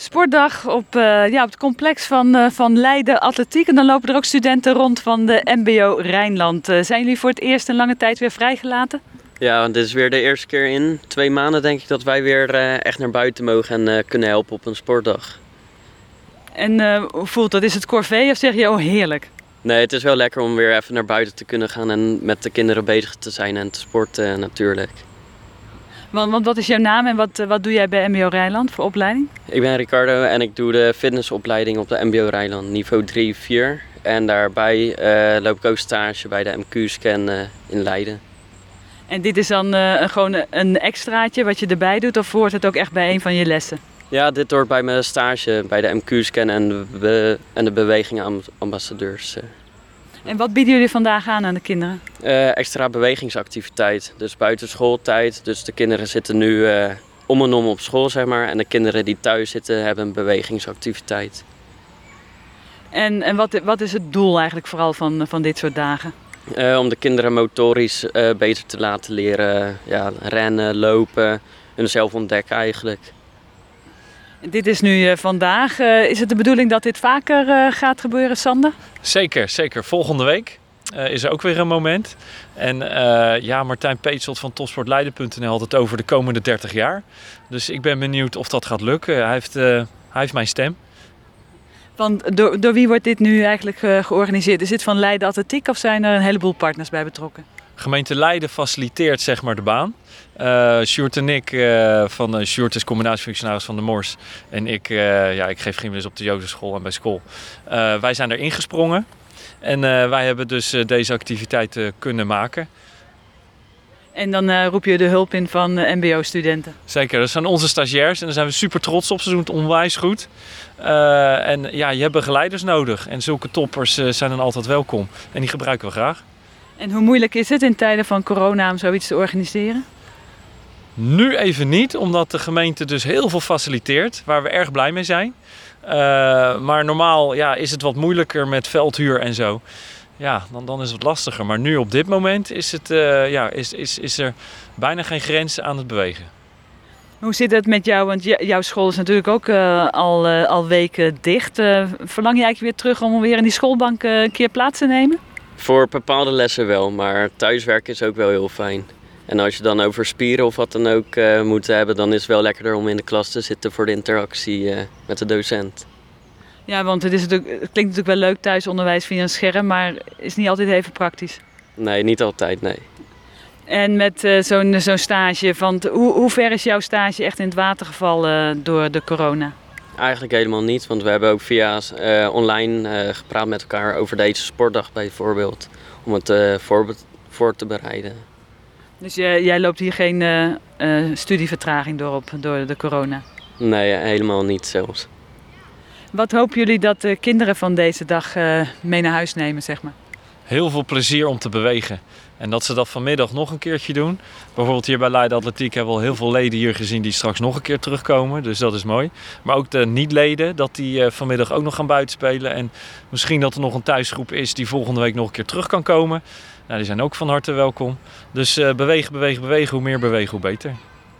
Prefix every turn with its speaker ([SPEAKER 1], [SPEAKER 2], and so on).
[SPEAKER 1] sportdag op het complex van Leiden Atletiek. En dan lopen er ook studenten rond van de MBO Rijnland. Zijn jullie voor het eerst in lange tijd weer vrijgelaten?
[SPEAKER 2] Ja, dit is weer de eerste keer in 2 maanden denk ik dat wij weer echt naar buiten mogen en kunnen helpen op een sportdag.
[SPEAKER 1] En hoe voelt dat? Is het corvée of zeg je oh heerlijk?
[SPEAKER 2] Nee, het is wel lekker om weer even naar buiten te kunnen gaan en met de kinderen bezig te zijn en te sporten natuurlijk.
[SPEAKER 1] Want wat is jouw naam en wat doe jij bij MBO Rijnland voor opleiding?
[SPEAKER 2] Ik ben Ricardo en ik doe de fitnessopleiding op de MBO Rijnland, niveau 3-4. En daarbij loop ik ook stage bij de MQ-scan in Leiden.
[SPEAKER 1] En dit is dan gewoon een extraatje wat je erbij doet of hoort het ook echt bij een van je lessen?
[SPEAKER 2] Ja, dit hoort bij mijn stage bij de MQ-scan en de bewegingenambassadeurs.
[SPEAKER 1] En wat bieden jullie vandaag aan de kinderen?
[SPEAKER 2] Extra bewegingsactiviteit, dus buiten schooltijd. Dus de kinderen zitten nu om en om op school, zeg maar. En de kinderen die thuis zitten hebben een bewegingsactiviteit.
[SPEAKER 1] En wat is het doel eigenlijk vooral van dit soort dagen?
[SPEAKER 2] Om de kinderen motorisch beter te laten leren. Ja, rennen, lopen, hunzelf ontdekken eigenlijk.
[SPEAKER 1] Dit is nu vandaag. Is het de bedoeling dat dit vaker gaat gebeuren, Sander?
[SPEAKER 3] Zeker, zeker. Volgende week is er ook weer een moment. En Martijn Peetselt van topsportleiden.nl had het over de komende 30 jaar. Dus ik ben benieuwd of dat gaat lukken. Hij heeft mijn stem.
[SPEAKER 1] Want door wie wordt dit nu eigenlijk georganiseerd? Is dit van Leiden Atletiek of zijn er een heleboel partners bij betrokken?
[SPEAKER 3] Gemeente Leiden faciliteert zeg maar de baan. Sjoerd en ik, Sjoerd is combinatiefunctionaris van de Mors. En ik geef gymles op de Jozefschool en bij school. Wij zijn er ingesprongen. En wij hebben dus deze activiteiten kunnen maken.
[SPEAKER 1] En dan roep je de hulp in van mbo-studenten?
[SPEAKER 3] Zeker, dat zijn onze stagiairs en daar zijn we super trots op. Ze doen het onwijs goed. Je hebt begeleiders nodig en zulke toppers zijn dan altijd welkom. En die gebruiken we graag.
[SPEAKER 1] En hoe moeilijk is het in tijden van corona om zoiets te organiseren?
[SPEAKER 3] Nu even niet, omdat de gemeente dus heel veel faciliteert, waar we erg blij mee zijn. Maar normaal is het wat moeilijker met veldhuur en zo. Ja, dan is het wat lastiger. Maar nu op dit moment is er bijna geen grens aan het bewegen.
[SPEAKER 1] Hoe zit het met jou? Want jouw school is natuurlijk ook al weken dicht. Verlang je eigenlijk weer terug om weer in die schoolbank een keer plaats te nemen?
[SPEAKER 2] Voor bepaalde lessen wel, maar thuiswerken is ook wel heel fijn. En als je dan over spieren of wat dan ook moet hebben, dan is het wel lekkerder om in de klas te zitten voor de interactie met de docent.
[SPEAKER 1] Ja, want het klinkt natuurlijk wel leuk thuisonderwijs via een scherm, maar is niet altijd even praktisch.
[SPEAKER 2] Nee, niet altijd, nee.
[SPEAKER 1] En met zo'n stage, hoe ver is jouw stage echt in het water gevallen door de corona?
[SPEAKER 2] Eigenlijk helemaal niet, want we hebben ook via online gepraat met elkaar over deze sportdag bijvoorbeeld. Om het voor te bereiden.
[SPEAKER 1] Dus jij loopt hier geen studievertraging door de corona?
[SPEAKER 2] Nee, helemaal niet zelfs.
[SPEAKER 1] Wat hopen jullie dat de kinderen van deze dag mee naar huis nemen, zeg maar?
[SPEAKER 3] Heel veel plezier om te bewegen. En dat ze dat vanmiddag nog een keertje doen. Bijvoorbeeld hier bij Leiden Atletiek hebben we al heel veel leden hier gezien die straks nog een keer terugkomen. Dus dat is mooi. Maar ook de niet-leden, dat die vanmiddag ook nog gaan buitenspelen. En misschien dat er nog een thuisgroep is die volgende week nog een keer terug kan komen. Nou, die zijn ook van harte welkom. Dus bewegen, bewegen, bewegen. Hoe meer bewegen, hoe beter.